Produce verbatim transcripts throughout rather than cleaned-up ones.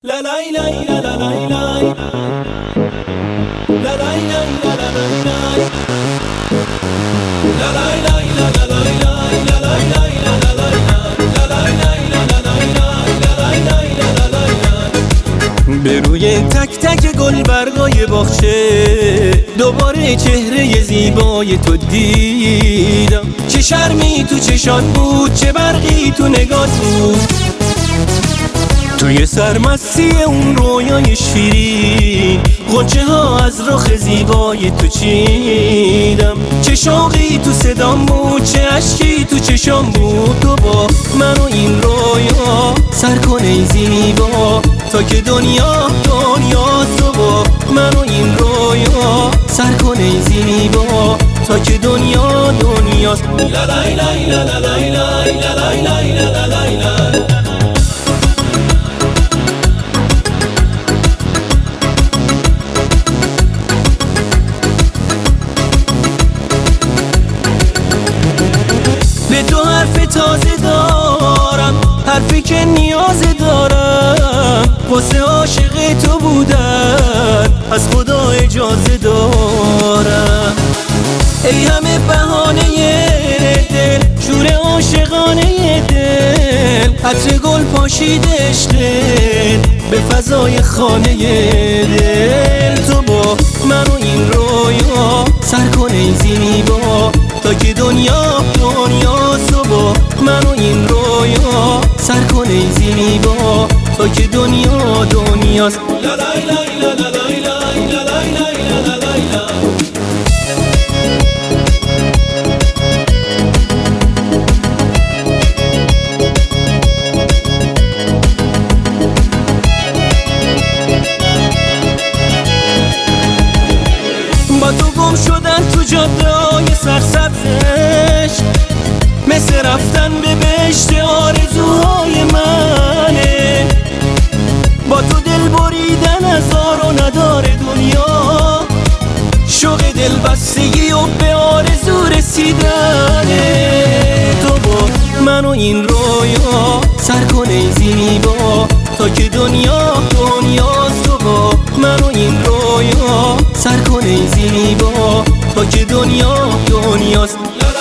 La la la la la la la La la la la la la la La la la la la la la La la la la la la La la la la la la La la la. به روی تک تک گل برگای باغچه دوباره چهره زیبای تو دیدم. چه شرمی تو چشات بود، چه برقی تو نگات بود، توی سرمستی اون رویای شیرین غنچه ها از رخ زیبای تو چیدم. چه شوقی تو صدام بود، چه عشقی تو چشام بود، تو با من و این رویا سر کن ای زیبا تا که دنیا دنیاست. تو با من و این رویا سر کن ای زیبا تا که دنیا دنیاست. لا لا لا لا لا لا لا لا لا لا. به تو حرف تازه دارم، حرفی که نیاز دارم، واسه عاشق تو بودن از خدا اجازه دارم. ای همه بهانه دل، شور عاشقانه دل، عطر گل پاشید عشقت به فضای خانه دل. تو با من و این رویا سر کن ای زیبا تا که دنیا دنیاست. تو با من و این رویا سر کن ای زیبا تا که دنیا دنیاست. لا لا لا لا لا لا لا لا لا لا. با تو گم شدن تو جاده های سرسبزش، مثل رفتن به بهشت آرزوهای منه. با تو دل بریدن از دار و ندار دنیا، شوق دل بستگی و به آرزو رسیدنه. تو با من و این رویا سر کن ای زیبا تا که دنیا دنیاست. تو با من و این رویا سر کن ای زیبا تا که دنیا دنیاست.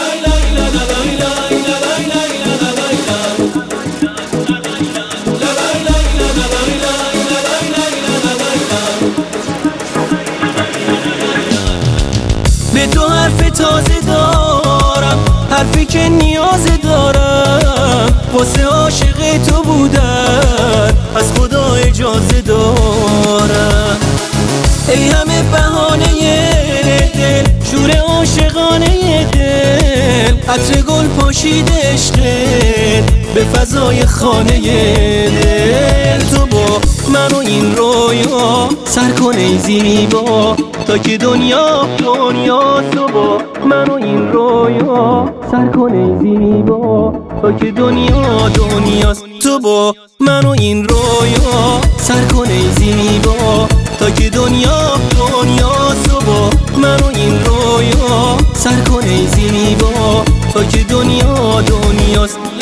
به تو حرف تازه دارم، حرفی که نیاز دارم، واسه عاشق تو بودن از خدا اجازه دارم. ای همه بهانه دل، شور عاشقانه دل، عطر گل پاشید عشقت به فضای خانه دل. تو با من و این رویا سر کن ای زیبا تا که دنیا دنیاست. تو با من و این رویا سر کن ای زیبا تا که دنیا دنیاست. تو با من و این رویا سر کن ای زیبا تا که دنیا دنیاست. تو با من و این رویا سر کن ای زیبا تا که دنیا دنیاست.